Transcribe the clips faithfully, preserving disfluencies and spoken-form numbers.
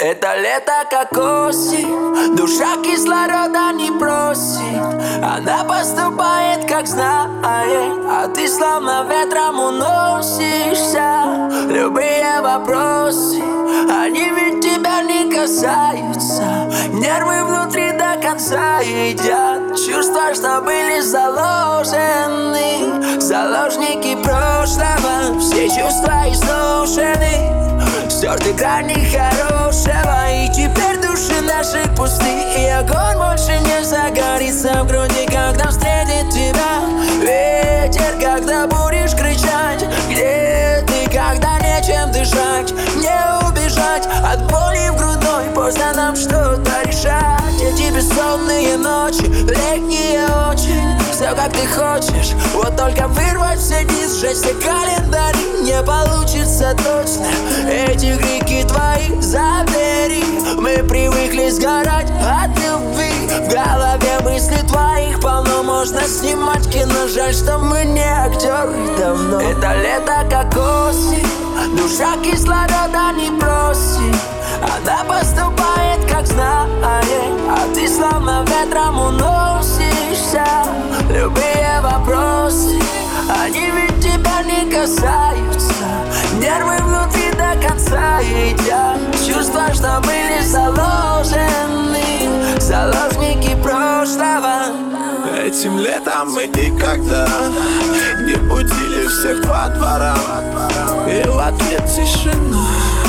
Это лето как осень, душа кислорода не просит. Она поступает как знает, а ты словно ветром уносишься. Любые вопросы, они ведь тебя не касаются. Нервы внутри до конца едят чувства, что были заложены. Заложники прошлого, все чувства изношены. Стерты грани хорошего, и теперь души наши пусты. И огонь больше не загорится в груди, когда встретит тебя ветер, когда будешь кричать. Где ты, когда нечем дышать? Не убежать от боли в грудной, поздно нам что-то решать. Эти бессонные ночи, летние очень, все как ты хочешь, вот только вырвать все дни, сжечь все календари не получится точно. Эти крики твои забери, мы привыкли сгорать от любви. В голове мысли твоих полно, можно снимать кино. Жаль, что мы не актеры давно. Это лето как осень, душа кислорода не просит. Она поступает как знает, а ты словно ветром уносишься. Любые вопросы, они ведь тебя не касаются. Нервы внутри до конца едят чувства, что были заложены. Заложники прошлого. Этим летом мы никогда не будили всех по дворам, и в ответ тишина.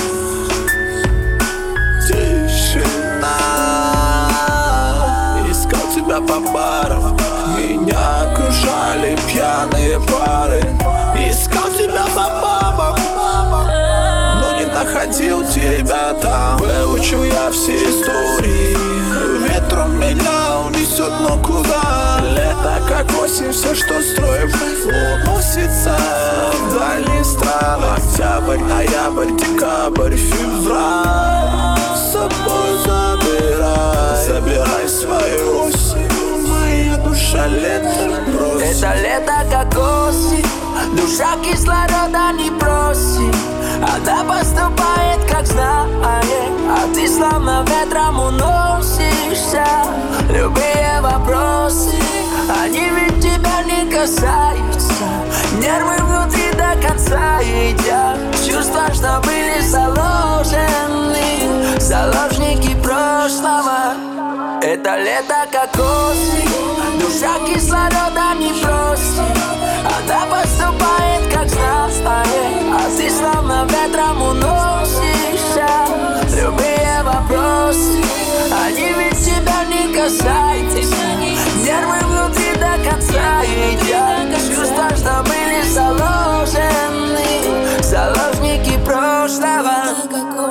Тишина. Искал тебя по барам, меня окружали пьяные пары. Искал тебя по бабам, но не находил тебя там. Выучил я все истории, ветром меня унесет, но куда? Лето как осень, все, что строим, уносится в дальние страны. Октябрь, ноябрь, декабрь, февраль с собой забирай, забирай свою осень. Моя душа лето просит. Это лето как осень, душа кислорода не просит. Она поступает как знает, а ты словно ветром уносишься. Любые вопросы, они ведь тебя не касаются. Нервы внутри до конца едят чувства, что были заложены. Заложники прошлого. Это лето как осень, душа кислорода не просит. Она поступает как знает, а ты словно ветром уносишься. Любые вопросы, они ведь тебя не касаются. Нервы внутри до конца едят чувства, что были заложены. Заложники прошлого.